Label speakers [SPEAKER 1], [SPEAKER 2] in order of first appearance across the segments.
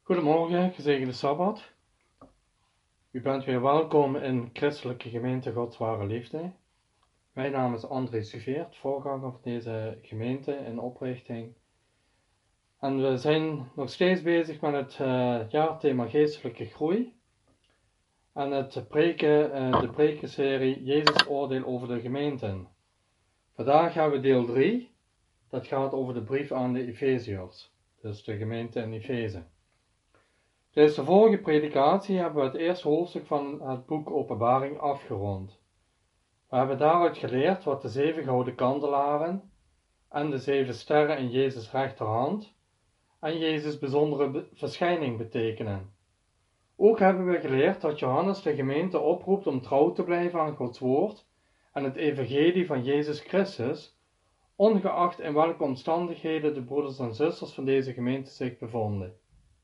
[SPEAKER 1] Goedemorgen, gezegende Sabbat. U bent weer welkom in Christelijke Gemeente Gods Ware Liefde. Mijn naam is André Suveert, voorganger van deze gemeente in oprichting. En we zijn nog steeds bezig met het jaarthema geestelijke groei. En de prekenserie Jezus oordeel over de gemeenten. Vandaag hebben we deel 3. Dat gaat over de brief aan de Efeziërs. Dus de gemeente in Efeze. Tijdens de vorige predikatie hebben we het eerste hoofdstuk van het boek Openbaring afgerond. We hebben daaruit geleerd wat de 7 gouden kandelaren en de 7 sterren in Jezus' rechterhand en Jezus' bijzondere verschijning betekenen. Ook hebben we geleerd dat Johannes de gemeente oproept om trouw te blijven aan Gods woord en het evangelie van Jezus Christus, ongeacht in welke omstandigheden de broeders en zusters van deze gemeente zich bevonden.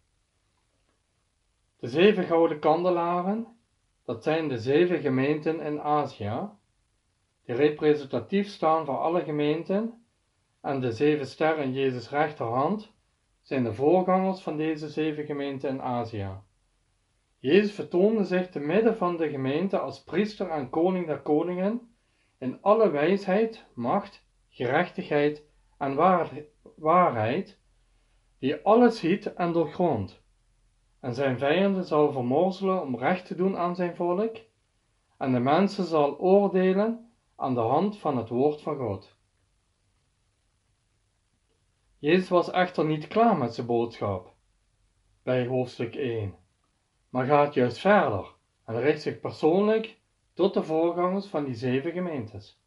[SPEAKER 1] De 7 gouden kandelaren, dat zijn de 7 gemeenten in Azië, die representatief staan voor alle gemeenten, en de 7 sterren in Jezus' rechterhand zijn de voorgangers van deze 7 gemeenten in Azië. Jezus vertoonde zich te midden van de gemeente als priester en koning der koningen, in alle wijsheid, macht, gerechtigheid en waarheid, die alles ziet en doorgrondt. En zijn vijanden zal vermorzelen om recht te doen aan zijn volk, en de mensen zal oordelen aan de hand van het woord van God. Jezus was echter niet klaar met zijn boodschap, bij hoofdstuk 1, maar gaat juist verder en richt zich persoonlijk tot de voorgangers van die 7 gemeentes.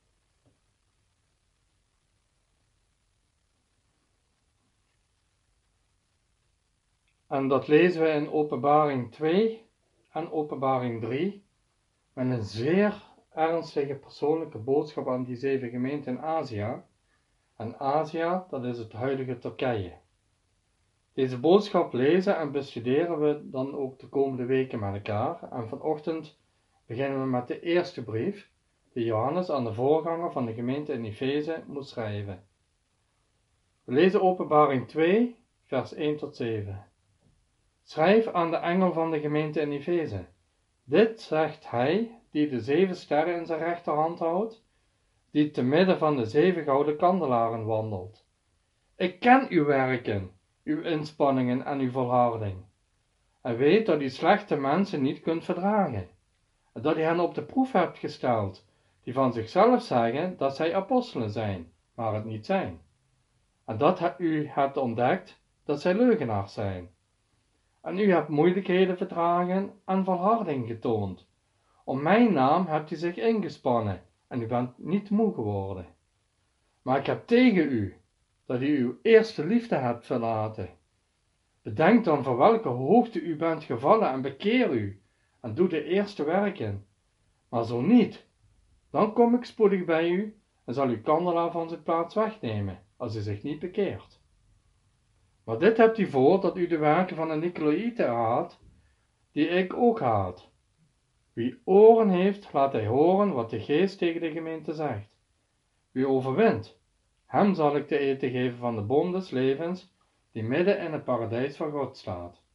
[SPEAKER 1] En dat lezen we in Openbaring 2 en Openbaring 3 met een zeer ernstige persoonlijke boodschap aan die 7 gemeenten in Azië. En Azië, dat is het huidige Turkije. Deze boodschap lezen en bestuderen we dan ook de komende weken met elkaar. En vanochtend beginnen we met de eerste brief die Johannes aan de voorganger van de gemeente in Efeze moest schrijven. We lezen Openbaring 2, vers 1 tot 7. Schrijf aan de engel van de gemeente in Efeze. Dit zegt hij die de 7 sterren in zijn rechterhand houdt, die te midden van de 7 gouden kandelaren wandelt. Ik ken uw werken, uw inspanningen en uw volharding, en weet dat u slechte mensen niet kunt verdragen, en dat u hen op de proef hebt gesteld, die van zichzelf zeggen dat zij apostelen zijn, maar het niet zijn, en dat u hebt ontdekt dat zij leugenaars zijn. En u hebt moeilijkheden verdragen en volharding getoond. Om mijn naam hebt u zich ingespannen, en u bent niet moe geworden. Maar ik heb tegen u dat u uw eerste liefde hebt verlaten. Bedenk dan van welke hoogte u bent gevallen en bekeer u en doe de eerste werken. Maar zo niet, dan kom ik spoedig bij u en zal uw kandelaar van zijn plaats wegnemen, als u zich niet bekeert. Maar dit hebt u voor dat u de werken van de Nicolaïten haat, die ik ook haat. Wie oren heeft, laat hij horen wat de geest tegen de gemeente zegt. Wie overwint, hem zal ik te eten geven van de boom des levens, die midden in het paradijs van God staat.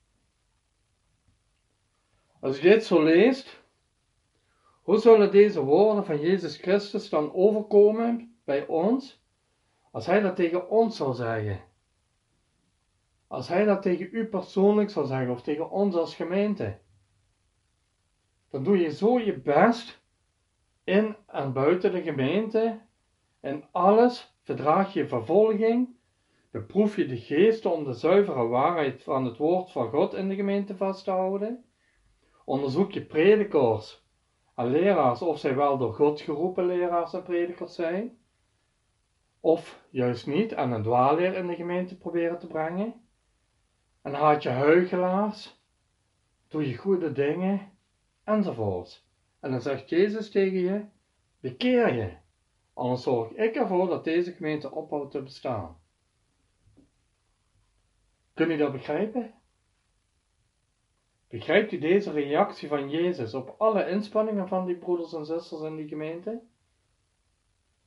[SPEAKER 1] Als u dit zo leest, hoe zullen deze woorden van Jezus Christus dan overkomen bij ons, als hij dat tegen ons zou zeggen? Als hij dat tegen u persoonlijk zou zeggen, of tegen ons als gemeente? Dan doe je zo je best in en buiten de gemeente. In alles verdraag je vervolging, beproef je de geest om de zuivere waarheid van het woord van God in de gemeente vast te houden. Onderzoek je predikers en leraars of zij wel door God geroepen leraars en predikers zijn, of juist niet en een dwaalleer in de gemeente proberen te brengen. En haat je huichelaars, doe je goede dingen, enzovoorts. En dan zegt Jezus tegen je, bekeer je, anders zorg ik ervoor dat deze gemeente ophoudt te bestaan. Kun je dat begrijpen? Begrijpt u deze reactie van Jezus op alle inspanningen van die broeders en zusters in die gemeente?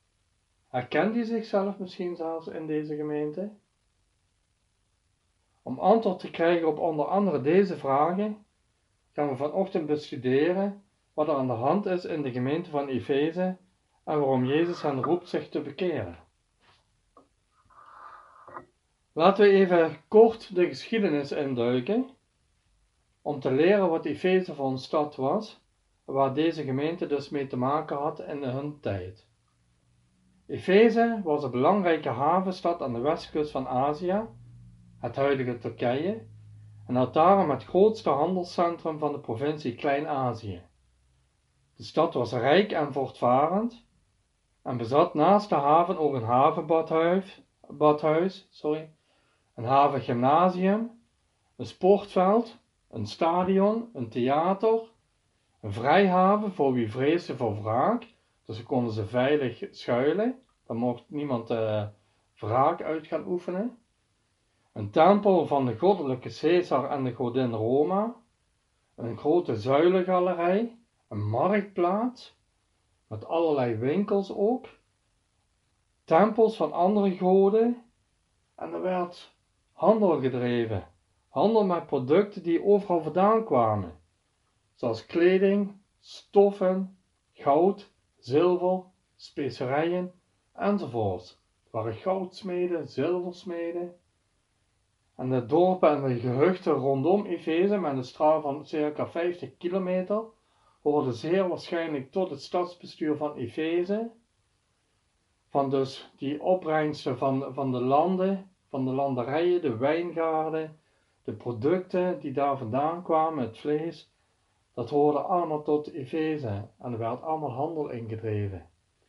[SPEAKER 1] Herkent u zichzelf misschien zelfs in deze gemeente? Om antwoord te krijgen op onder andere deze vragen gaan we vanochtend bestuderen wat er aan de hand is in de gemeente van Efeze en waarom Jezus hen roept zich te bekeren. Laten we even kort de geschiedenis induiken om te leren wat Efeze voor een stad was en waar deze gemeente dus mee te maken had in hun tijd. Efeze was een belangrijke havenstad aan de westkust van Azië, het huidige Turkije, en had daarom het grootste handelscentrum van de provincie Klein-Azië. De stad was rijk en voortvarend en bezat naast de haven ook een havenbadhuis, een havengymnasium, een sportveld, een stadion, een theater, een vrijhaven voor wie vreesde voor wraak, dus ze konden ze veilig schuilen, dan mocht niemand wraak uit gaan oefenen. Een tempel van de goddelijke Caesar en de godin Roma, een grote zuilengalerij, een marktplaats, met allerlei winkels ook, tempels van andere goden, en er werd handel gedreven, handel met producten die overal vandaan kwamen, zoals kleding, stoffen, goud, zilver, specerijen enzovoort. Er waren goudsmeden, zilversmeden. En de dorpen en de gehuchten rondom Efeze, met een straal van circa 50 kilometer, hoorden zeer waarschijnlijk tot het stadsbestuur van Efeze. Van dus die opbrengsten van de landen, van de landerijen, de wijngaarden, de producten die daar vandaan kwamen, het vlees, dat hoorde allemaal tot Efeze en er werd allemaal handel ingedreven.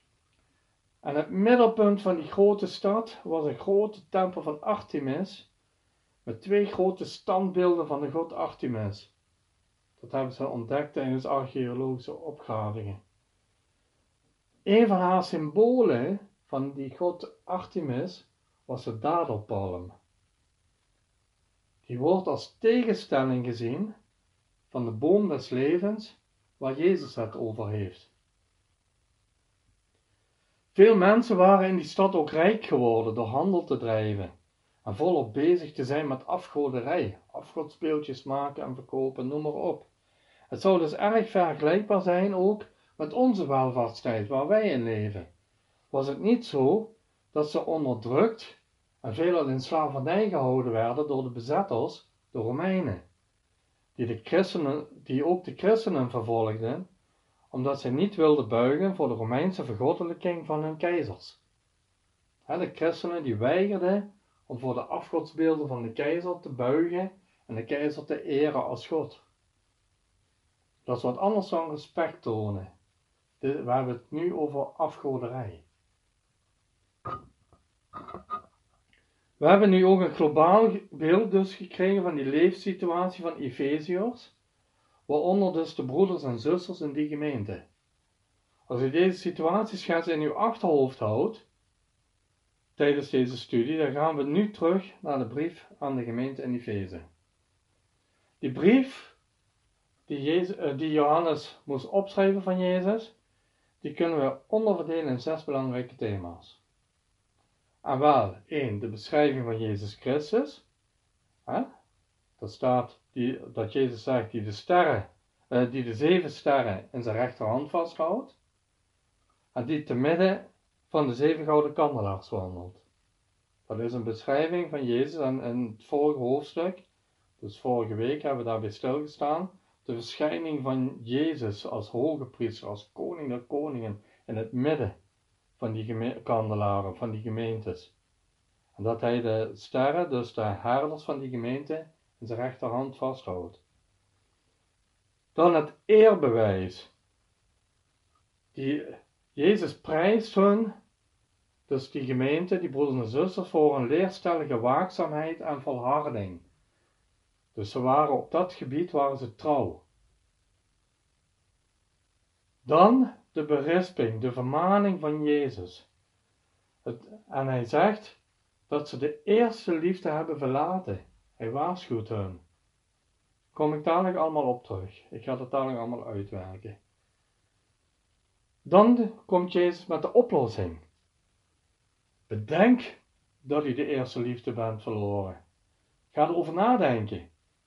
[SPEAKER 1] En het middelpunt van die grote stad was een grote tempel van Artemis, met 2 grote standbeelden van de god Artemis. Dat hebben ze ontdekt tijdens archeologische opgravingen. Een van haar symbolen van die god Artemis was de dadelpalm. Die wordt als tegenstelling gezien van de boom des levens waar Jezus het over heeft. Veel mensen waren in die stad ook rijk geworden door handel te drijven en volop bezig te zijn met afgoderij, afgodsbeeldjes maken en verkopen, noem maar op. Het zou dus erg vergelijkbaar zijn ook met onze welvaartstijd waar wij in leven. Was het niet zo dat ze onderdrukt en veelal in slavernij gehouden werden door de bezetters, de Romeinen, die ook de christenen vervolgden, omdat zij niet wilden buigen voor de Romeinse vergoddelijking van hun keizers. De christenen die weigerden om voor de afgodsbeelden van de keizer te buigen en de keizer te eren als God. Dat is wat anders dan respect tonen. We hebben het nu over afgoderij. We hebben nu ook een globaal beeld dus gekregen van die leefsituatie van Efeziërs, waaronder dus de broeders en zusters in die gemeente. Als u deze situatieschets in uw achterhoofd houdt, tijdens deze studie, dan gaan we nu terug naar de brief aan de gemeente in Efeze. Die brief die Johannes moest opschrijven van Jezus, die kunnen we onderverdelen in 6 belangrijke thema's. En wel, 1, de beschrijving van Jezus Christus. Dat staat dat Jezus zegt die de 7 sterren in zijn rechterhand vasthoudt. En die te midden van de 7 gouden kandelaars wandelt. Dat is een beschrijving van Jezus en in het vorige hoofdstuk, dus vorige week hebben we daarbij stilgestaan, de verschijning van Jezus als hoge priester, als koning der koningen in het midden van die kandelaren, van die gemeentes. En dat hij de sterren, dus de herders van die gemeente, in zijn rechterhand vasthoudt. Dan het eerbewijs. Jezus prijst hun, dus die gemeente, die broeders en zusters, voor een leerstellige waakzaamheid en volharding. Dus ze waren op dat gebied trouw. Dan de berisping, de vermaning van Jezus. En hij zegt dat ze de eerste liefde hebben verlaten. Hij waarschuwt hun. Kom ik dadelijk allemaal op terug. Ik ga dat dadelijk allemaal uitwerken. Dan komt Jezus met de oplossing. Bedenk dat u de eerste liefde bent verloren. Ga erover nadenken.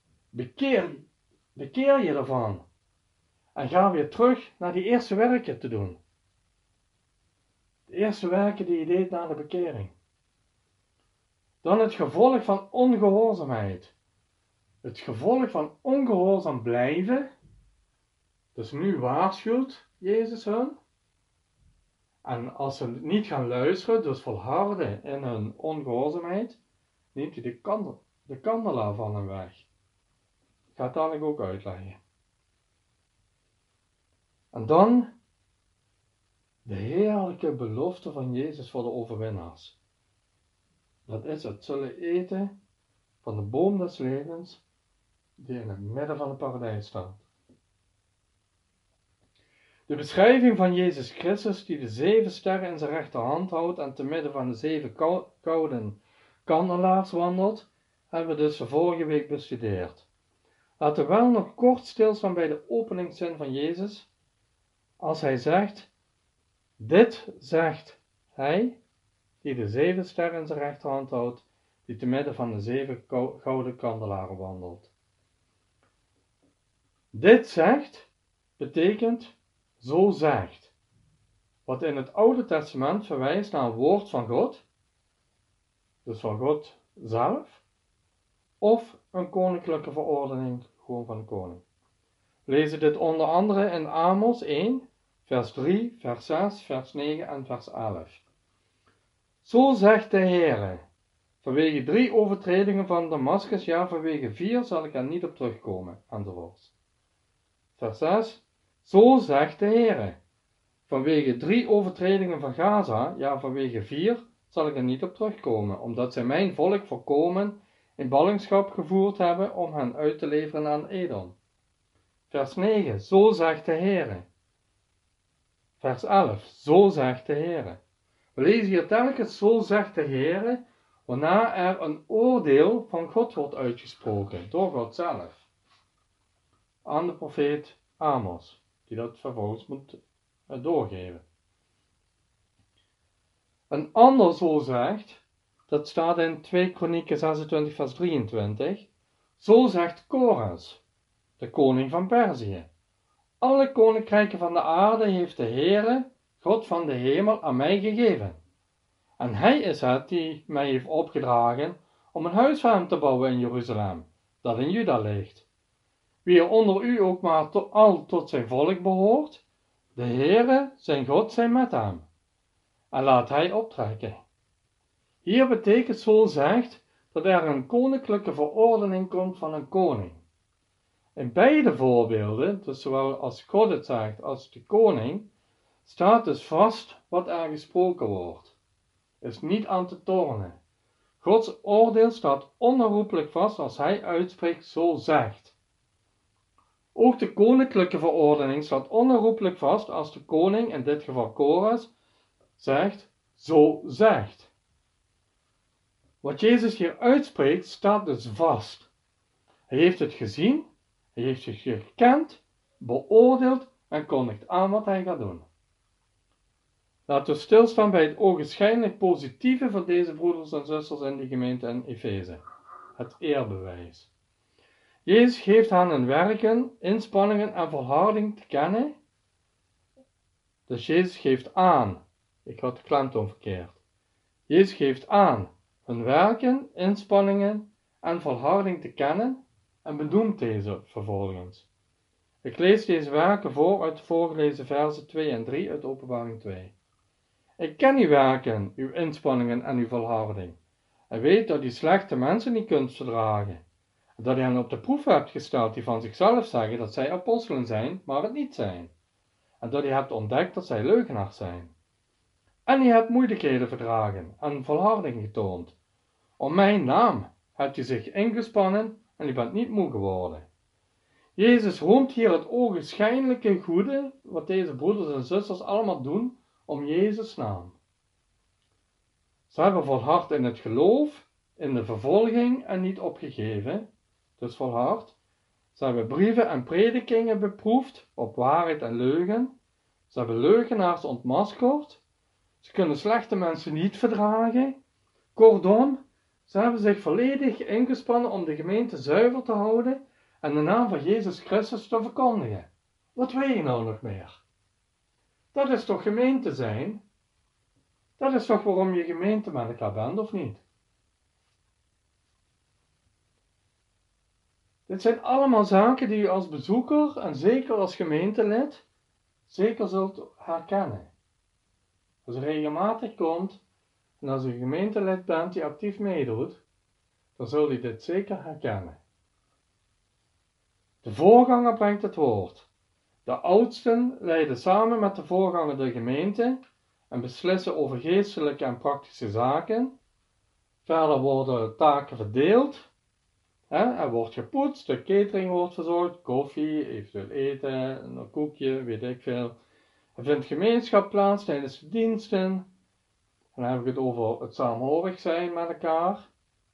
[SPEAKER 1] Bekeer je ervan. En ga weer terug naar die eerste werken te doen. De eerste werken die je deed na de bekering. Dan het gevolg van ongehoorzaamheid. Het gevolg van ongehoorzaam blijven. Dus nu waarschuwt Jezus hun. En als ze niet gaan luisteren, dus volharden in hun ongehoorzaamheid, neemt hij de kandelaar van hen weg. Ik ga het dadelijk ook uitleggen. En dan de heerlijke belofte van Jezus voor de overwinnaars. Dat is het zullen eten van de boom des levens die in het midden van het paradijs staat. De beschrijving van Jezus Christus die de 7 sterren in zijn rechterhand houdt en te midden van de 7 gouden kandelaars wandelt, hebben we dus de vorige week bestudeerd. Laten we wel nog kort stilstaan bij de openingszin van Jezus, als hij zegt, dit zegt hij, die de 7 sterren in zijn rechterhand houdt, die te midden van de 7 gouden kandelaren wandelt. Dit zegt, betekent, zo zegt. Wat in het Oude Testament verwijst naar een woord van God, dus van God zelf, of een koninklijke verordening, gewoon van de koning. We lezen dit onder andere in Amos 1, vers 3, vers 6, vers 9 en vers 11. Zo zegt de Heere, vanwege 3 overtredingen van Damascus, ja vanwege 4 zal ik er niet op terugkomen, enzovoorts. Vers 6, zo zegt de Heere, vanwege 3 overtredingen van Gaza, ja vanwege 4 zal ik er niet op terugkomen, omdat zij mijn volk volkomen in ballingschap gevoerd hebben om hen uit te leveren aan Edom. Vers 9, zo zegt de Heere. Vers 11, zo zegt de Heere. We lezen hier telkens, zo zegt de Heere, waarna er een oordeel van God wordt uitgesproken, door God zelf. Aan de profeet Amos, die dat vervolgens moet doorgeven. Een ander zo zegt, dat staat in 2 Kronieken 26 vers 23, zo zegt Kores, de koning van Perzië. Alle koninkrijken van de aarde heeft de Heere, God van de hemel, aan mij gegeven. En hij is het die mij heeft opgedragen om een huis voor hem te bouwen in Jeruzalem, dat in Juda ligt. Wie er onder u ook maar al tot zijn volk behoort, de Heere, zijn God, zijn met hem. En laat hij optrekken. Hier betekent zo zegt dat er een koninklijke verordening komt van een koning. In beide voorbeelden, dus zowel als God het zegt als de koning, staat dus vast wat er gesproken wordt. Is niet aan te tornen. Gods oordeel staat onherroepelijk vast als hij uitspreekt zo zegt. Ook de koninklijke verordening staat onherroepelijk vast als de koning, in dit geval Kores, zegt zo zegt. Wat Jezus hier uitspreekt staat dus vast. Hij heeft het gezien, hij heeft zich gekend, beoordeeld en kondigt aan wat hij gaat doen. Laten we stilstaan bij het ogenschijnlijk positieve van deze broeders en zusters in de gemeente in Efeze. Het eerbewijs. Jezus geeft aan hun werken, inspanningen en volharding te kennen. Dus Jezus geeft aan. Ik had de klemtoon verkeerd. Jezus geeft aan hun werken, inspanningen en volharding te kennen en benoemt deze vervolgens. Ik lees deze werken voor uit de voorgelezen versen 2 en 3 uit Openbaring 2. Ik ken uw werken, uw inspanningen en uw volharding, en weet dat u slechte mensen niet kunt verdragen, en dat u hen op de proef hebt gesteld die van zichzelf zeggen dat zij apostelen zijn, maar het niet zijn, en dat u hebt ontdekt dat zij leugenaars zijn. En u hebt moeilijkheden verdragen en volharding getoond. Om mijn naam hebt u zich ingespannen en u bent niet moe geworden. Jezus roemt hier het ogenschijnlijke goede, wat deze broeders en zusters allemaal doen, om Jezus' naam. Ze hebben volhard in het geloof, in de vervolging en niet opgegeven, dus volhard. Ze hebben brieven en predikingen beproefd op waarheid en leugen. Ze hebben leugenaars ontmaskerd. Ze kunnen slechte mensen niet verdragen. Kortom, Ze hebben zich volledig ingespannen om de gemeente zuiver te houden en de naam van Jezus Christus te verkondigen. Wat wil je nou nog meer? Dat is toch gemeente zijn? Dat is toch waarom je gemeente met elkaar bent, of niet? Dit zijn allemaal zaken die u als bezoeker en zeker als gemeentelid zeker zult herkennen. Als u regelmatig komt en als u een gemeentelid bent die actief meedoet, dan zult u dit zeker herkennen. De voorganger brengt het woord. De oudsten leiden samen met de voorganger de gemeente en beslissen over geestelijke en praktische zaken. Verder worden taken verdeeld. Er wordt gepoetst, de catering wordt verzorgd, koffie, eventueel eten, een koekje, weet ik veel. Er vindt gemeenschap plaats tijdens de diensten. En dan heb ik het over het saamhorig zijn met elkaar.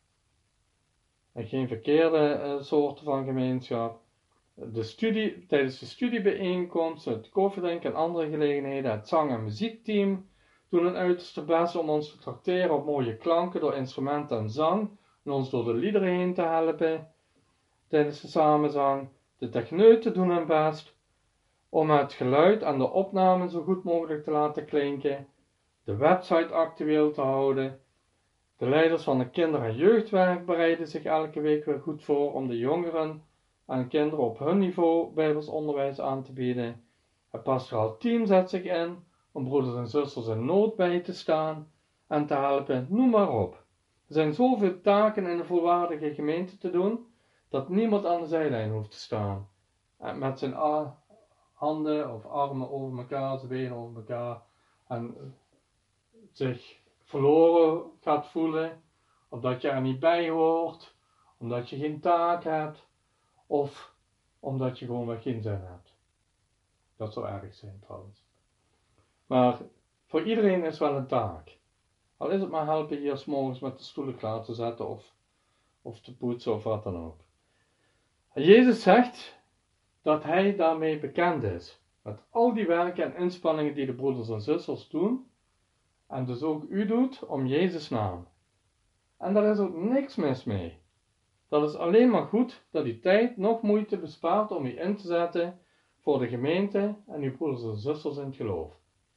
[SPEAKER 1] En geen verkeerde soorten van gemeenschap. Tijdens de studiebijeenkomst, het koffiedrinken en andere gelegenheden, het zang- en muziekteam doen hun uiterste best om ons te trakteren op mooie klanken door instrumenten en zang en ons door de liederen heen te helpen tijdens de samenzang. De techneuten doen hun best om het geluid en de opnamen zo goed mogelijk te laten klinken, de website actueel te houden. De leiders van het kinder- en jeugdwerk bereiden zich elke week weer goed voor om de jongeren en kinderen op hun niveau Bijbels onderwijs aan te bieden. Het pastoraal team zet zich in om broeders en zusters in nood bij te staan en te helpen, noem maar op. Er zijn zoveel taken in een volwaardige gemeente te doen, dat niemand aan de zijlijn hoeft te staan. En met zijn handen of armen over elkaar, zijn benen over elkaar en zich verloren gaat voelen, omdat je er niet bij hoort, omdat je geen taak hebt, of omdat je gewoon geen zin hebt. Dat zou erg zijn trouwens. Maar voor iedereen is wel een taak. Al is het maar helpen hier 's morgens met de stoelen klaar te zetten of te poetsen of wat dan ook. En Jezus zegt dat hij daarmee bekend is. Met al die werken en inspanningen die de broeders en zusters doen. En dus ook u doet om Jezus' naam. En daar is ook niks mis mee. Dat is alleen maar goed dat u tijd nog moeite bespaart om u in te zetten voor de gemeente en uw broeders en zusters in het geloof.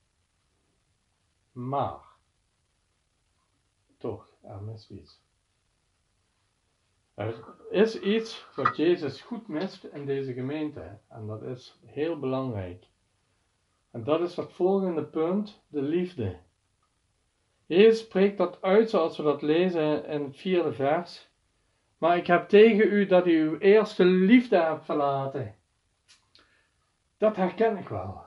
[SPEAKER 1] Maar, toch, er mist iets. Er is iets wat Jezus goed mist in deze gemeente en dat is heel belangrijk. En dat is dat volgende punt, de liefde. Jezus spreekt dat uit zoals we dat lezen in het 4e vers. Maar ik heb tegen u dat u uw eerste liefde hebt verlaten. Dat herken ik wel.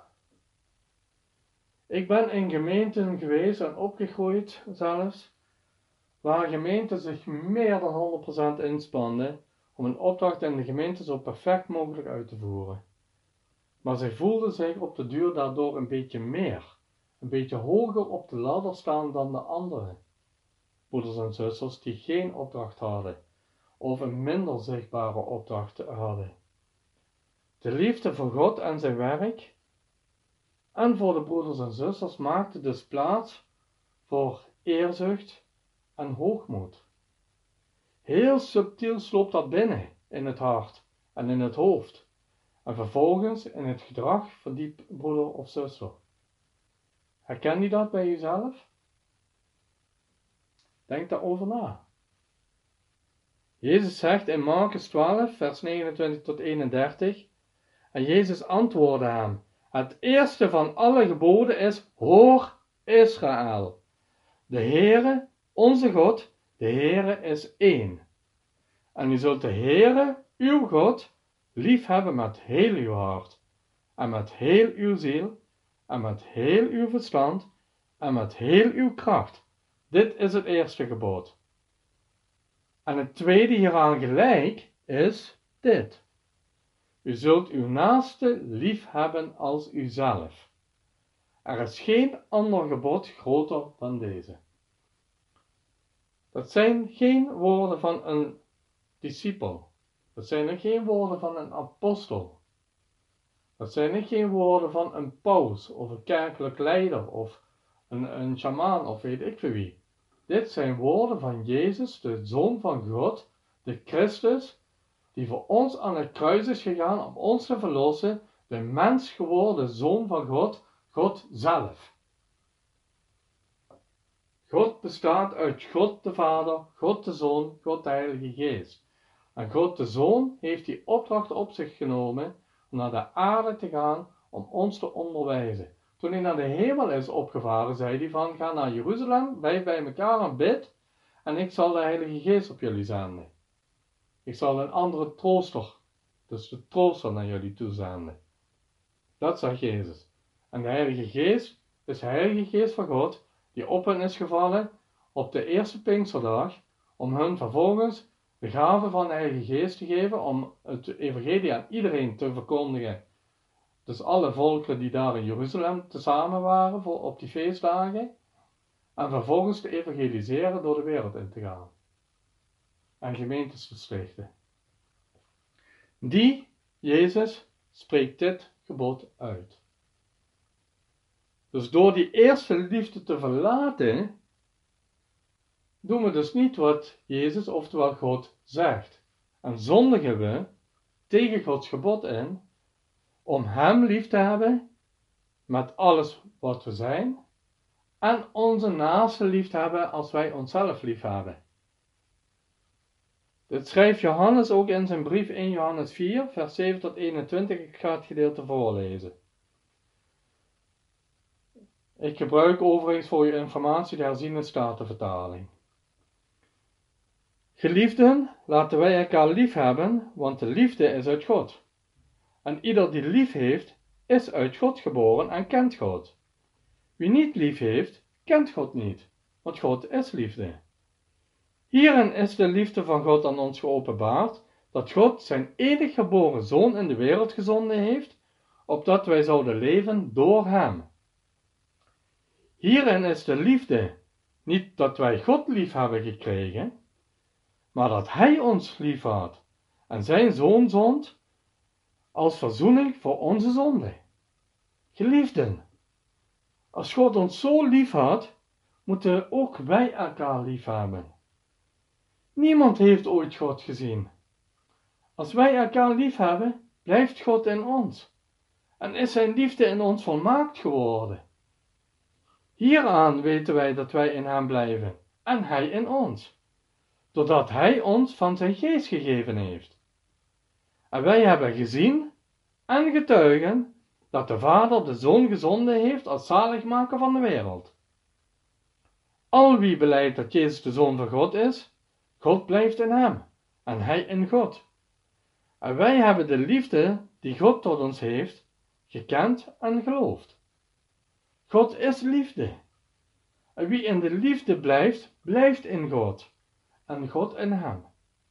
[SPEAKER 1] Ik ben in gemeenten geweest en opgegroeid zelfs, waar gemeenten zich meer dan 100% inspanden om een opdracht in de gemeente zo perfect mogelijk uit te voeren. Maar zij voelden zich op de duur daardoor een beetje hoger op de ladder staan dan de anderen. Broeders en zusters die geen opdracht hadden, of een minder zichtbare opdracht hadden. De liefde voor God en zijn werk en voor de broeders en zusters maakte dus plaats voor eerzucht en hoogmoed. Heel subtiel sloopt dat binnen in het hart en in het hoofd en vervolgens in het gedrag van die broeder of zuster. Herken je dat bij jezelf? Denk daarover na. Jezus zegt in Marcus 12, vers 29 tot 31, en Jezus antwoordde hem, het eerste van alle geboden is, hoor Israël. De Heere, onze God, de Heere is één. En u zult de Heere, uw God, lief hebben met heel uw hart, en met heel uw ziel, en met heel uw verstand, en met heel uw kracht. Dit is het eerste gebod. En het tweede hieraan gelijk is dit. U zult uw naaste lief hebben als uzelf. Er is geen ander gebod groter dan deze. Dat zijn geen woorden van een discipel. Dat zijn ook geen woorden van een apostel. Dat zijn ook geen woorden van een paus of een kerkelijk leider of een sjamaan of weet ik veel wie. Dit zijn woorden van Jezus, de Zoon van God, de Christus, die voor ons aan het kruis is gegaan om ons te verlossen, de mens geworden Zoon van God, God zelf. God bestaat uit God de Vader, God de Zoon, God de Heilige Geest. En God de Zoon heeft die opdracht op zich genomen om naar de aarde te gaan om ons te onderwijzen. Toen hij naar de hemel is opgevaren, zei hij van, ga naar Jeruzalem, blijf bij elkaar en bid, en ik zal de Heilige Geest op jullie zenden. Ik zal een andere trooster, dus de trooster naar jullie toezenden. Dat zegt Jezus. En de Heilige Geest is de Heilige Geest van God, die op hen is gevallen op de eerste Pinksterdag, om hun vervolgens de gave van de Heilige Geest te geven, om het evangelie aan iedereen te verkondigen. Dus alle volkeren die daar in Jeruzalem tezamen waren op die feestdagen, en vervolgens te evangeliseren door de wereld in te gaan. En gemeentes te stichten. Die, Jezus, spreekt dit gebod uit. Dus door die eerste liefde te verlaten, doen we dus niet wat Jezus, oftewel God, zegt. En zondigen we tegen Gods gebod in, om Hem lief te hebben, met alles wat we zijn, en onze naaste lief te hebben als wij onszelf lief hebben. Dit schrijft Johannes ook in zijn brief 1 Johannes 4, vers 7 tot 21. Ik ga het gedeelte voorlezen. Ik gebruik overigens voor je informatie de herziene statenvertaling. Geliefden, laten wij elkaar lief hebben, want de liefde is uit God. En ieder die lief heeft, is uit God geboren en kent God. Wie niet lief heeft, kent God niet, want God is liefde. Hierin is de liefde van God aan ons geopenbaard, dat God zijn enige geboren Zoon in de wereld gezonden heeft, opdat wij zouden leven door Hem. Hierin is de liefde, niet dat wij God lief hebben gekregen, maar dat Hij ons lief had en zijn Zoon zond als verzoening voor onze zonde. Geliefden, als God ons zo lief had, moeten ook wij elkaar lief hebben. Niemand heeft ooit God gezien. Als wij elkaar lief hebben, blijft God in ons en is zijn liefde in ons volmaakt geworden. Hieraan weten wij dat wij in Hem blijven en Hij in ons, doordat Hij ons van zijn geest gegeven heeft. En wij hebben gezien en getuigen dat de Vader de Zoon gezonden heeft als zaligmaker van de wereld. Al wie belijdt dat Jezus de Zoon van God is, God blijft in Hem en Hij in God. En wij hebben de liefde die God tot ons heeft, gekend en geloofd. God is liefde. En wie in de liefde blijft, blijft in God en God in hem.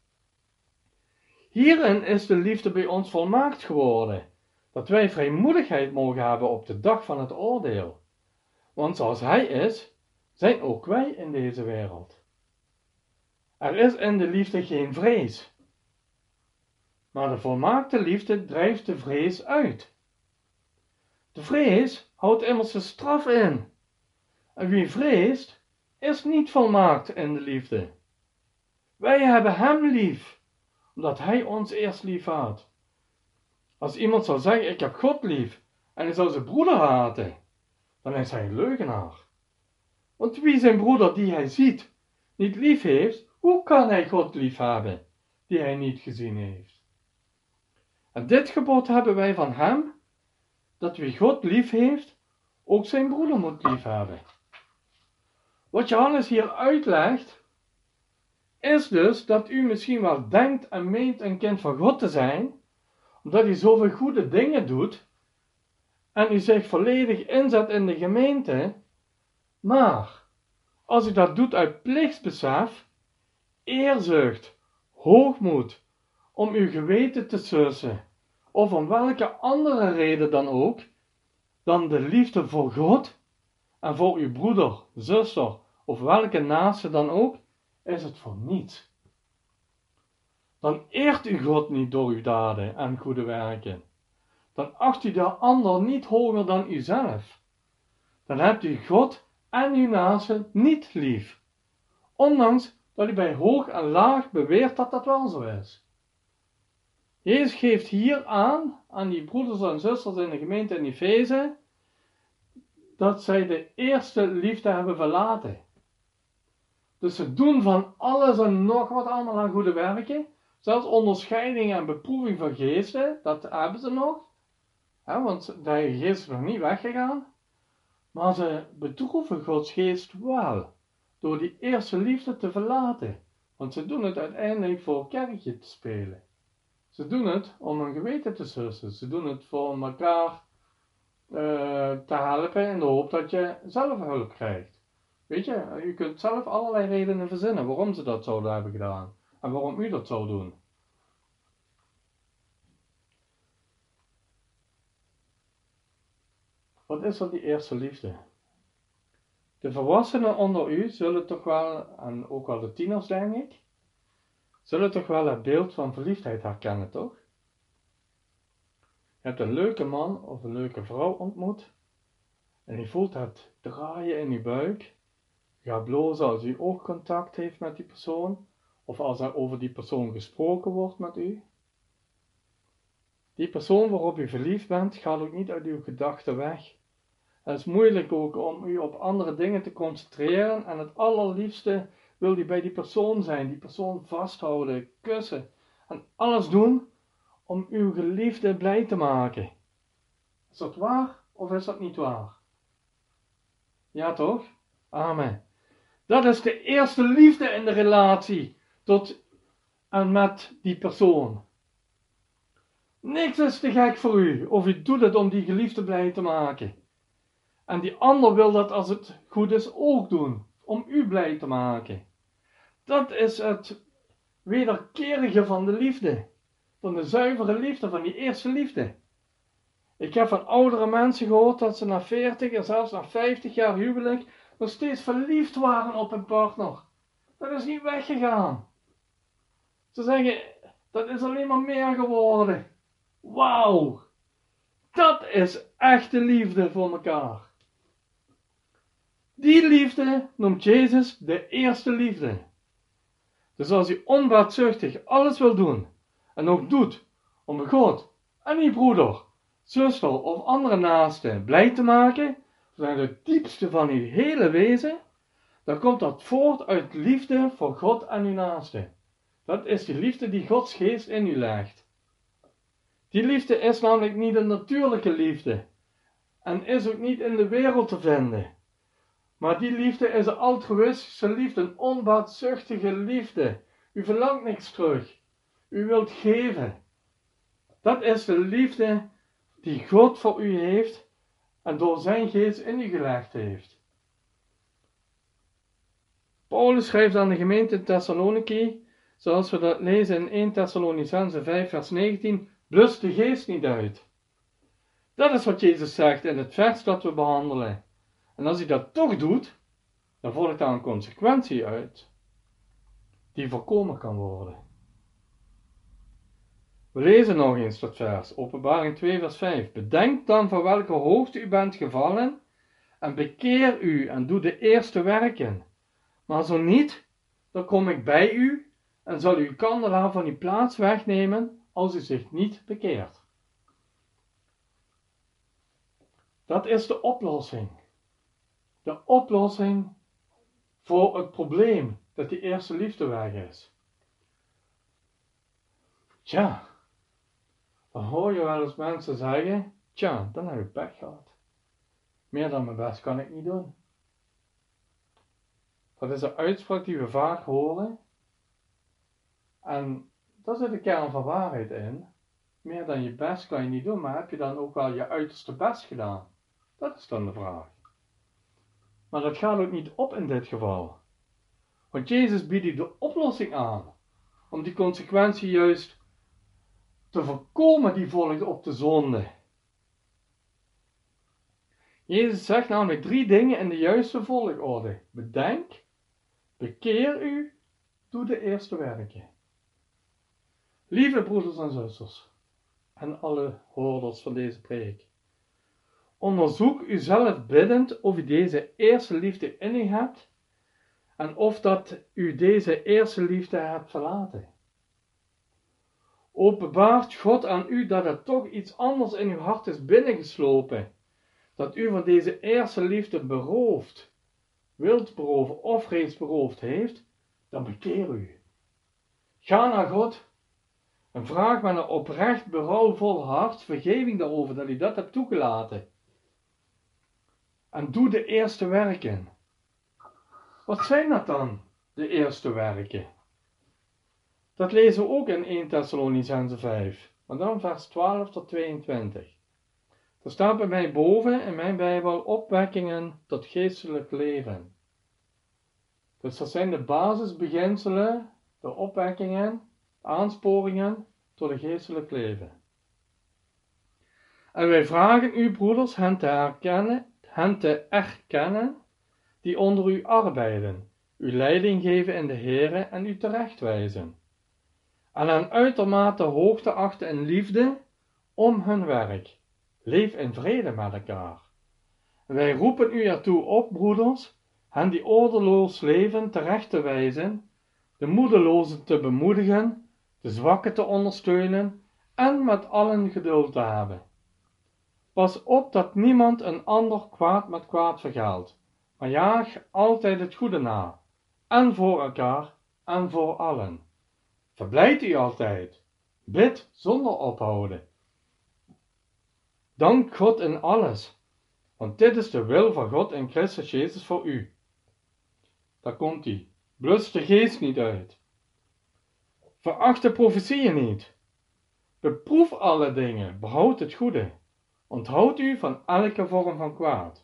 [SPEAKER 1] Hierin is de liefde bij ons volmaakt geworden, dat wij vrijmoedigheid mogen hebben op de dag van het oordeel. Want zoals Hij is, zijn ook wij in deze wereld. Er is in de liefde geen vrees, maar de volmaakte liefde drijft de vrees uit. De vrees houdt immers de straf in. En wie vreest, is niet volmaakt in de liefde. Wij hebben Hem lief, omdat Hij ons eerst lief had. Als iemand zou zeggen, ik heb God lief, en hij zou zijn broeder haten, dan is hij een leugenaar. Want wie zijn broeder die hij ziet, niet lief heeft, hoe kan hij God lief hebben, die hij niet gezien heeft? En dit gebod hebben wij van Hem, dat wie God lief heeft, ook zijn broeder moet lief hebben. Wat Johannes hier uitlegt, is dus dat u misschien wel denkt en meent een kind van God te zijn, omdat u zoveel goede dingen doet en u zich volledig inzet in de gemeente, maar als u dat doet uit plichtsbesef, eerzucht, hoogmoed, om uw geweten te sussen, of om welke andere reden dan ook, dan de liefde voor God en voor uw broeder, zuster of welke naaste dan ook, is het voor niets. Dan eert u God niet door uw daden en goede werken. Dan acht u de ander niet hoger dan uzelf. Dan hebt u God en uw naaste niet lief. Ondanks dat hij bij hoog en laag beweert dat dat wel zo is. Jezus geeft hier aan die broeders en zusters in de gemeente in Efeze, dat zij de eerste liefde hebben verlaten. Dus ze doen van alles en nog wat allemaal aan goede werken. Zelfs onderscheiding en beproeving van geesten, dat hebben ze nog. Want de Heilige Geest is nog niet weggegaan. Maar ze bedroeven Gods geest wel. Door die eerste liefde te verlaten. Want ze doen het uiteindelijk voor een kerkje te spelen. Ze doen het om hun geweten te sussen. Ze doen het voor elkaar te helpen in de hoop dat je zelf hulp krijgt. Weet je kunt zelf allerlei redenen verzinnen waarom ze dat zouden hebben gedaan. En waarom u dat zou doen. Wat is dat die eerste liefde? De volwassenen onder u zullen toch wel, en ook wel de tieners denk ik, zullen toch wel het beeld van verliefdheid herkennen, toch? Je hebt een leuke man of een leuke vrouw ontmoet en je voelt het draaien in je buik. Je gaat blozen als u oogcontact heeft met die persoon of als er over die persoon gesproken wordt met u. Die persoon waarop u verliefd bent gaat ook niet uit uw gedachten weg. Het is moeilijk ook om u op andere dingen te concentreren en het allerliefste wil u bij die persoon zijn, die persoon vasthouden, kussen en alles doen om uw geliefde blij te maken. Is dat waar of is dat niet waar? Ja toch? Amen. Dat is de eerste liefde in de relatie tot en met die persoon. Niks is te gek voor u of u doet het om die geliefde blij te maken. En die ander wil dat als het goed is ook doen, om u blij te maken. Dat is het wederkerige van de liefde. Van de zuivere liefde, van die eerste liefde. Ik heb van oudere mensen gehoord dat ze na 40 en zelfs na 50 jaar huwelijk nog steeds verliefd waren op een partner. Dat is niet weggegaan. Ze zeggen, dat is alleen maar meer geworden. Wauw! Dat is echte liefde voor elkaar. Die liefde noemt Jezus de eerste liefde. Dus als u onbaatzuchtig alles wil doen, en ook doet om God en uw broeder, zuster of andere naasten blij te maken, vanuit het diepste van uw hele wezen, dan komt dat voort uit liefde voor God en uw naaste. Dat is die liefde die Gods geest in u legt. Die liefde is namelijk niet een natuurlijke liefde, en is ook niet in de wereld te vinden. Maar die liefde is een altruïstische liefde, een onbaatzuchtige liefde. U verlangt niks terug. U wilt geven. Dat is de liefde die God voor u heeft en door zijn geest in u gelegd heeft. Paulus schrijft aan de gemeente Thessaloniki, zoals we dat lezen in 1 Thessalonicenzen 5 vers 19, blus de geest niet uit. Dat is wat Jezus zegt in het vers dat we behandelen. En als hij dat toch doet, dan volgt daar een consequentie uit, die voorkomen kan worden. We lezen nog eens dat vers, Openbaring 2 vers 5. Bedenk dan van welke hoogte u bent gevallen, en bekeer u en doe de eerste werken. Maar zo niet, dan kom ik bij u, en zal uw kandelaar van uw plaats wegnemen, als u zich niet bekeert. Dat is de oplossing. De oplossing voor het probleem dat die eerste liefde weg is. Tja, dan hoor je wel eens mensen zeggen, tja, dan heb ik pech gehad. Meer dan mijn best kan ik niet doen. Dat is een uitspraak die we vaak horen. En daar zit de kern van waarheid in. Meer dan je best kan je niet doen, maar heb je dan ook wel je uiterste best gedaan? Dat is dan de vraag. Maar dat gaat ook niet op in dit geval. Want Jezus biedt u de oplossing aan. Om die consequentie juist te voorkomen die volgt op de zonde. Jezus zegt namelijk 3 dingen in de juiste volgorde. Bedenk, bekeer u, doe de eerste werken. Lieve broeders en zusters, en alle hoorders van deze preek. Onderzoek uzelf biddend of u deze eerste liefde in u hebt en of dat u deze eerste liefde hebt verlaten. Openbaart God aan u dat er toch iets anders in uw hart is binnengeslopen, dat u van deze eerste liefde beroofd, wilt beroven of reeds beroofd heeft, dan bekeer u. Ga naar God en vraag met een oprecht berouwvol hart vergeving daarover dat u dat hebt toegelaten. En doe de eerste werken. Wat zijn dat dan, de eerste werken? Dat lezen we ook in 1 Thessalonicenzen 5, maar dan vers 12 tot 22. Er staat bij mij boven in mijn Bijbel opwekkingen tot geestelijk leven. Dus dat zijn de basisbeginselen, de opwekkingen, aansporingen tot een geestelijk leven. En wij vragen u, broeders, hen te erkennen die onder u arbeiden, u leiding geven in de Here en u terechtwijzen. En hen uitermate hoog te achten in liefde om hun werk. Leef in vrede met elkaar. Wij roepen u ertoe op, broeders, hen die ordeloos leven terecht te wijzen, de moedelozen te bemoedigen, de zwakken te ondersteunen en met allen geduld te hebben. Pas op dat niemand een ander kwaad met kwaad vergeldt, maar jaag altijd het goede na, en voor elkaar en voor allen. Verblijd u altijd, bid zonder ophouden. Dank God in alles, want dit is de wil van God in Christus Jezus voor u. Daar komt hij. Blus de geest niet uit. Veracht de profetieën niet. Beproef alle dingen, behoud het goede. Onthoud u van elke vorm van kwaad.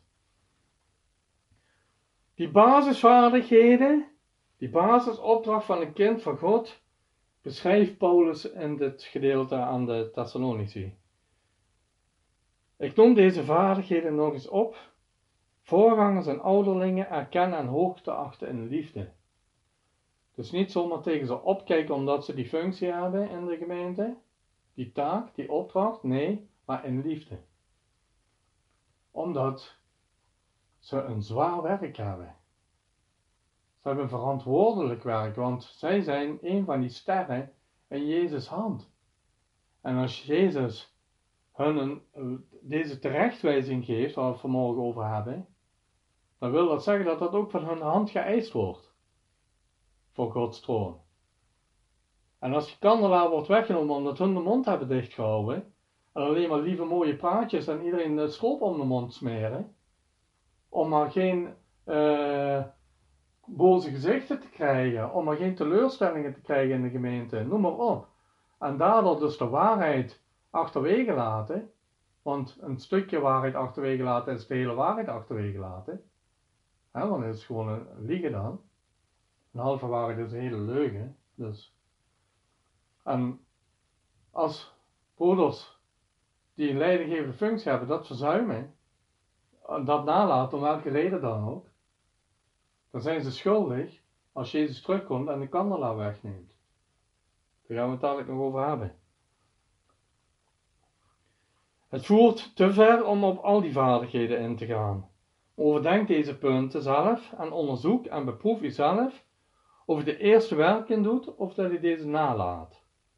[SPEAKER 1] Die basisvaardigheden, die basisopdracht van een kind van God, beschrijft Paulus in dit gedeelte aan de Thessalonici. Ik noem deze vaardigheden nog eens op. Voorgangers en ouderlingen erkennen en hoog te achten in liefde. Dus niet zomaar tegen ze opkijken omdat ze die functie hebben in de gemeente, die taak, die opdracht, nee, maar in liefde. Omdat ze een zwaar werk hebben. Ze hebben verantwoordelijk werk, want zij zijn een van die sterren in Jezus' hand. En als Jezus hun deze terechtwijzing geeft, waar we het vanmorgen over hebben, dan wil dat zeggen dat dat ook van hun hand geëist wordt. Voor Gods troon. En als die kandelaar wordt weggenomen omdat hun de mond hebben dichtgehouden, en alleen maar lieve mooie praatjes en iedereen de stroop om de mond smeren, om maar geen boze gezichten te krijgen, om maar geen teleurstellingen te krijgen in de gemeente, noem maar op. En daardoor dus de waarheid achterwege laten, want een stukje waarheid achterwege laten is de hele waarheid achterwege laten. Want het is gewoon een liegen dan. Een halve waarheid is een hele leugen. Dus. En als broeders die een leidinggevende functie hebben dat verzuimen, dat nalaten om welke reden dan ook, dan zijn ze schuldig als Jezus terugkomt en de kandelaar wegneemt. Daar gaan we het dadelijk nog over hebben. Het voert te ver om op al die vaardigheden in te gaan. Overdenk deze punten zelf en onderzoek en beproef uzelf of je de eerste werken doet of dat je deze nalaat.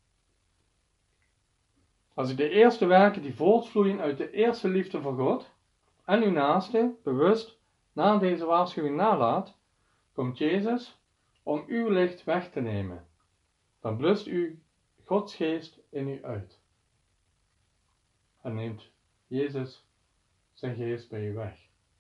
[SPEAKER 1] Als je de eerste werken die voortvloeien uit de eerste liefde voor God en uw naaste bewust na deze waarschuwing nalaat, komt Jezus om uw licht weg te nemen. Dan blust u Gods geest in u uit. En neemt Jezus zijn geest bij u weg.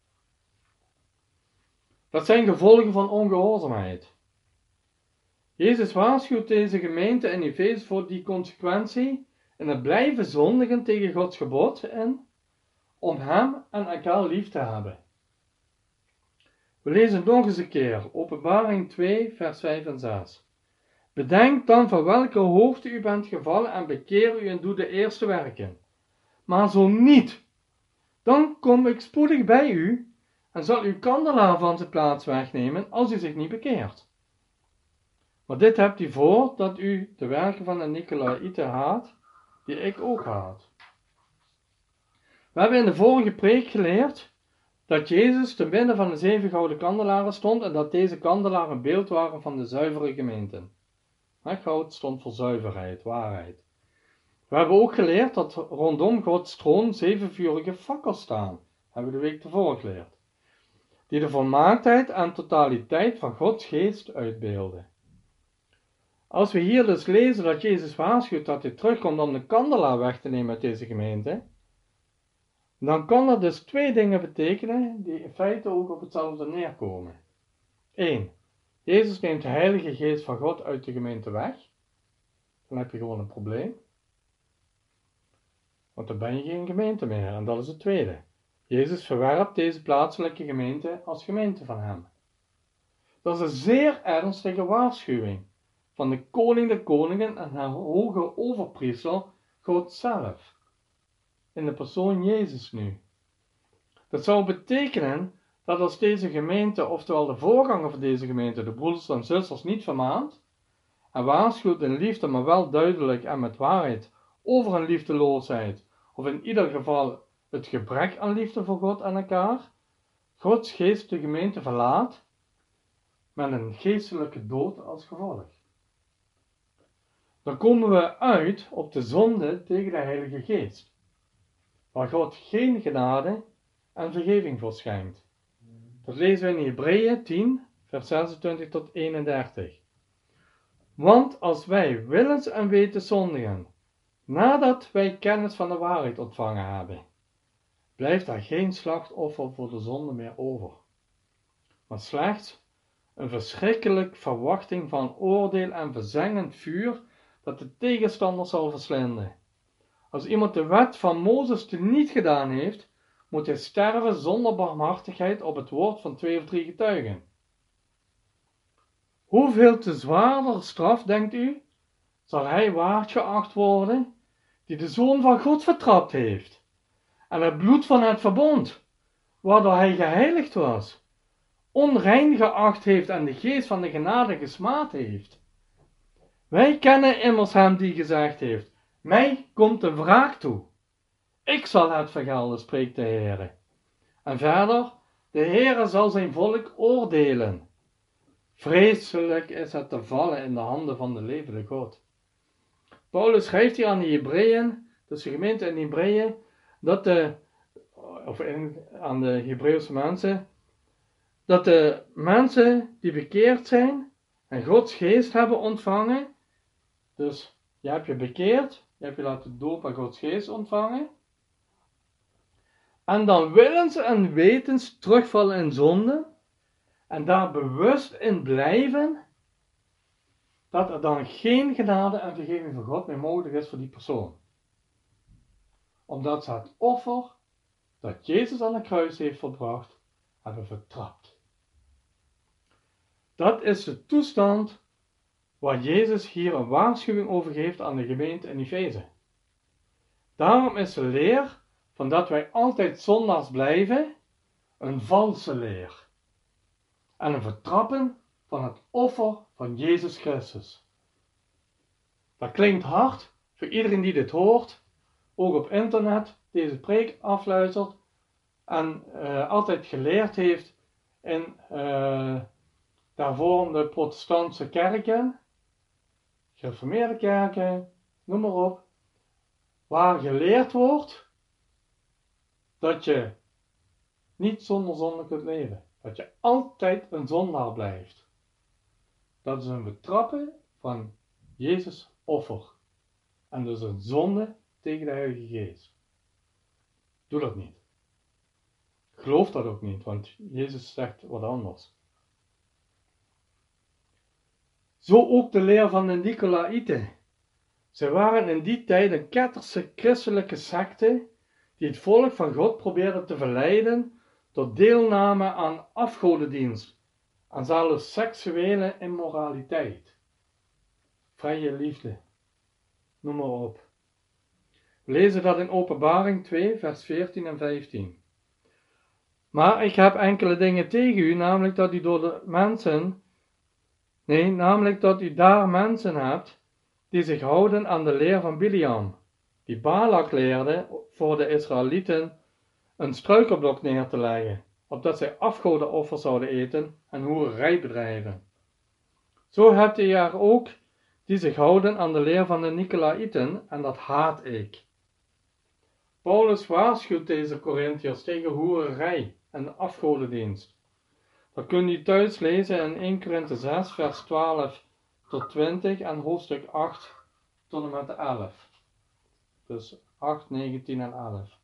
[SPEAKER 1] Dat zijn gevolgen van ongehoorzaamheid. Jezus waarschuwt deze gemeente in Efeze voor die consequentie en het blijven zondigen tegen Gods gebod en om hem en elkaar lief te hebben. We lezen nog eens een keer, Openbaring 2, vers 5 en 6. Bedenk dan van welke hoogte u bent gevallen en bekeer u en doe de eerste werken. Maar zo niet, dan kom ik spoedig bij u en zal uw kandelaar van zijn plaats wegnemen als u zich niet bekeert. Maar dit hebt u voor dat u de werken van de Nicolaïten haat, die ik ook haat. We hebben in de vorige preek geleerd dat Jezus te midden van de 7 gouden kandelaren stond en dat deze kandelaren een beeld waren van de zuivere gemeenten. Goud stond voor zuiverheid, waarheid. We hebben ook geleerd dat rondom Gods troon 7 vurige fakkels staan. Hebben we de week tevoren geleerd. Die de volmaaktheid en totaliteit van Gods geest uitbeelden. Als we hier dus lezen dat Jezus waarschuwt dat hij terugkomt om de kandelaar weg te nemen uit deze gemeente, dan kan dat dus 2 dingen betekenen die in feite ook op hetzelfde neerkomen. 1. Jezus neemt de Heilige Geest van God uit de gemeente weg. Dan heb je gewoon een probleem. Want dan ben je geen gemeente meer. En dat is het tweede. Jezus verwerpt deze plaatselijke gemeente als gemeente van hem. Dat is een zeer ernstige waarschuwing van de koning der koningen en haar hoge overpriester, God zelf. In de persoon Jezus nu. Dat zou betekenen dat als deze gemeente, oftewel de voorganger van deze gemeente, de broeders en zusters niet vermaant en waarschuwt in liefde, maar wel duidelijk en met waarheid over hun liefdeloosheid, of in ieder geval het gebrek aan liefde voor God en elkaar, Gods geest de gemeente verlaat met een geestelijke dood als gevolg. Dan komen we uit op de zonde tegen de Heilige Geest, waar God geen genade en vergeving voor schenkt. Dat lezen we in Hebreeën 10, vers 26 tot 31. Want als wij willens en wetens zondigen, nadat wij kennis van de waarheid ontvangen hebben, blijft er geen slachtoffer voor de zonde meer over, maar slechts een verschrikkelijk verwachting van oordeel en verzengend vuur dat de tegenstander zal verslinden. Als iemand de wet van Mozes teniet gedaan heeft, moet hij sterven zonder barmhartigheid op het woord van 2 of 3 getuigen. Hoeveel te zwaarder straf, denkt u, zal hij waard geacht worden, die de Zoon van God vertrapt heeft, en het bloed van het verbond, waardoor hij geheiligd was, onrein geacht heeft en de geest van de genade gesmaad heeft. Wij kennen immers hem die gezegd heeft, mij komt de wraak toe. Ik zal het vergelden, spreekt de Heere. En verder, de Heere zal zijn volk oordelen. Vreselijk is het te vallen in de handen van de levende God. Paulus schrijft hier aan de Hebreeën, dus de gemeente in Hebreeën, aan de Hebreeuwse mensen, dat de mensen die bekeerd zijn en Gods geest hebben ontvangen, dus je hebt je bekeerd, je hebt je laten dopen en Gods geest ontvangen, en dan willens en wetens terugvallen in zonde, en daar bewust in blijven, dat er dan geen genade en vergeving van God meer mogelijk is voor die persoon. Omdat ze het offer dat Jezus aan het kruis heeft volbracht, hebben vertrapt. Dat is de toestand waar Jezus hier een waarschuwing over geeft aan de gemeente in Efeze. Daarom is de leer van dat wij altijd zondaars blijven een valse leer. En een vertrappen van het offer van Jezus Christus. Dat klinkt hard voor iedereen die dit hoort, ook op internet, deze preek afluistert en altijd geleerd heeft in daarvoor de protestantse kerken, gereformeerde kerken, noem maar op, waar geleerd wordt dat je niet zonder zonde kunt leven. Dat je altijd een zondaar blijft. Dat is een betrappen van Jezus' offer. En dus een zonde tegen de Heilige Geest. Doe dat niet. Geloof dat ook niet, want Jezus zegt wat anders. Zo ook de leer van de Nicolaïten. Zij waren in die tijd een ketterse christelijke secte die het volk van God probeerde te verleiden tot deelname aan afgodendienst, aan zelfs seksuele immoraliteit, vrije liefde, noem maar op. We lezen dat in Openbaring 2, vers 14 en 15. Maar ik heb enkele dingen tegen u, namelijk dat u daar mensen hebt die zich houden aan de leer van Biliam, die Balak leerde voor de Israëlieten een struikelblok neer te leggen opdat zij afgodenoffers zouden eten en hoererij bedrijven. Zo hebt u er ook die zich houden aan de leer van de Nicolaïten, en dat haat ik. Paulus waarschuwt deze Korintiërs tegen hoererij en afgodendienst. Dat kunt u thuis lezen in 1 Korinthe 6 vers 12 tot 20 en hoofdstuk 8 tot en met 11. Dus 8, 9, 10 en 11.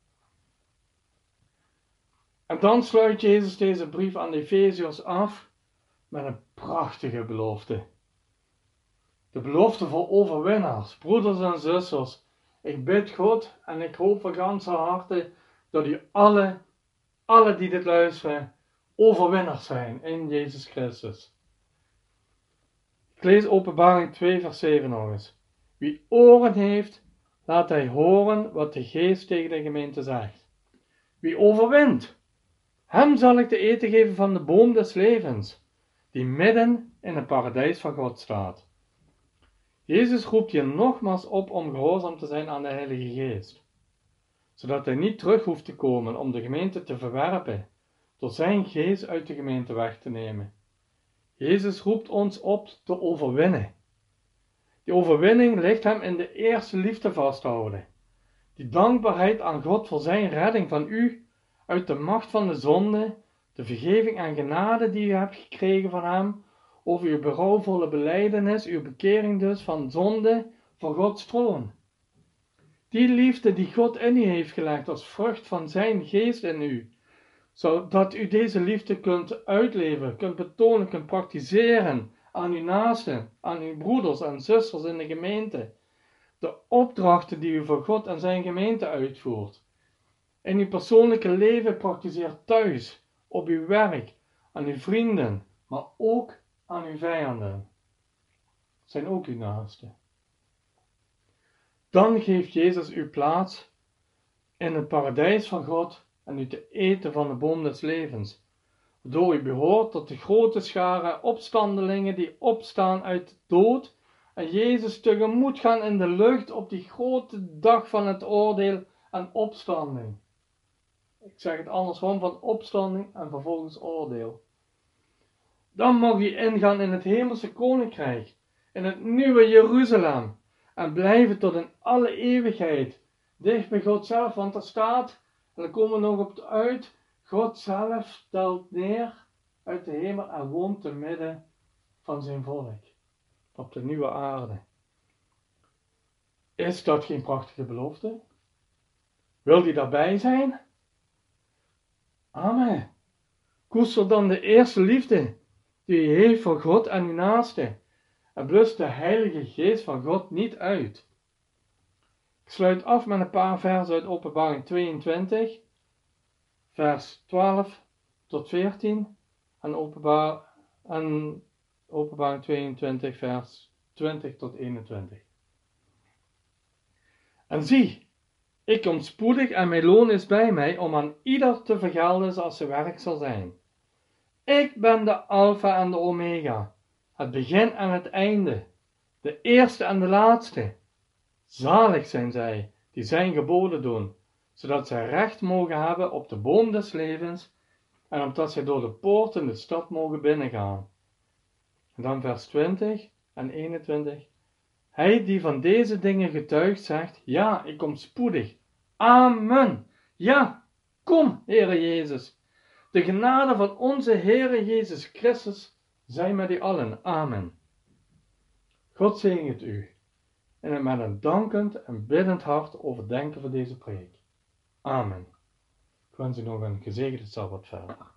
[SPEAKER 1] En dan sluit Jezus deze brief aan de Efeziërs af met een prachtige belofte. De belofte voor overwinnaars, broeders en zusters. Ik bid God en ik hoop van ganse harte dat u alle die dit luisteren, overwinnaars zijn in Jezus Christus. Ik lees Openbaring 2 vers 7 nog eens. Wie oren heeft, laat hij horen wat de Geest tegen de gemeente zegt. Wie overwint, hem zal ik te eten geven van de boom des levens, die midden in het paradijs van God staat. Jezus roept hier nogmaals op om gehoorzaam te zijn aan de Heilige Geest, zodat hij niet terug hoeft te komen om de gemeente te verwerpen, door zijn geest uit de gemeente weg te nemen. Jezus roept ons op te overwinnen. Die overwinning ligt hem in de eerste liefde vasthouden. Die dankbaarheid aan God voor zijn redding van u uit de macht van de zonde, de vergeving en genade die u hebt gekregen van hem, over uw berouwvolle belijdenis, uw bekering dus van zonde voor Gods troon. Die liefde die God in u heeft gelegd als vrucht van zijn geest in u, zodat u deze liefde kunt uitleven, kunt betonen, kunt praktiseren aan uw naasten, aan uw broeders en zusters in de gemeente. De opdrachten die u voor God en zijn gemeente uitvoert. In uw persoonlijke leven praktiseert thuis, op uw werk, aan uw vrienden, maar ook aan uw vijanden. Zijn ook uw naasten. Dan geeft Jezus u plaats in het paradijs van God en u te eten van de boom des levens, waardoor u behoort tot de grote schare opstandelingen die opstaan uit de dood en Jezus tegemoet gaan in de lucht op die grote dag van het oordeel en opstanding. Ik zeg het andersom, van opstanding en vervolgens oordeel. Dan mag u ingaan in het hemelse koninkrijk, in het nieuwe Jeruzalem, en blijven tot in alle eeuwigheid, dicht bij God zelf, want er staat, en daar komen we nog op uit, God zelf daalt neer uit de hemel en woont te midden van zijn volk, op de nieuwe aarde. Is dat geen prachtige belofte? Wil die daarbij zijn? Amen. Koester dan de eerste liefde die u heeft voor God en uw naaste, en blust de Heilige Geest van God niet uit. Ik sluit af met een paar versen uit Openbaring 22, vers 12 tot 14 en Openbaring 22, vers 20 tot 21. En zie, ik kom spoedig en mijn loon is bij mij om aan ieder te vergelden zoals zijn werk zal zijn. Ik ben de Alpha en de Omega, het begin en het einde, de eerste en de laatste. Zalig zijn zij die zijn geboden doen, zodat zij recht mogen hebben op de boom des levens en opdat zij door de poort in de stad mogen binnengaan. En dan vers 20 en 21. Hij die van deze dingen getuigt zegt, ja, ik kom spoedig. Amen. Ja, kom, Heere Jezus. De genade van onze Heere Jezus Christus zij met u allen. Amen. God zegent u en met een dankend en biddend hart overdenken voor deze preek. Amen. Ik wens u nog een gezegende Sabbat verder.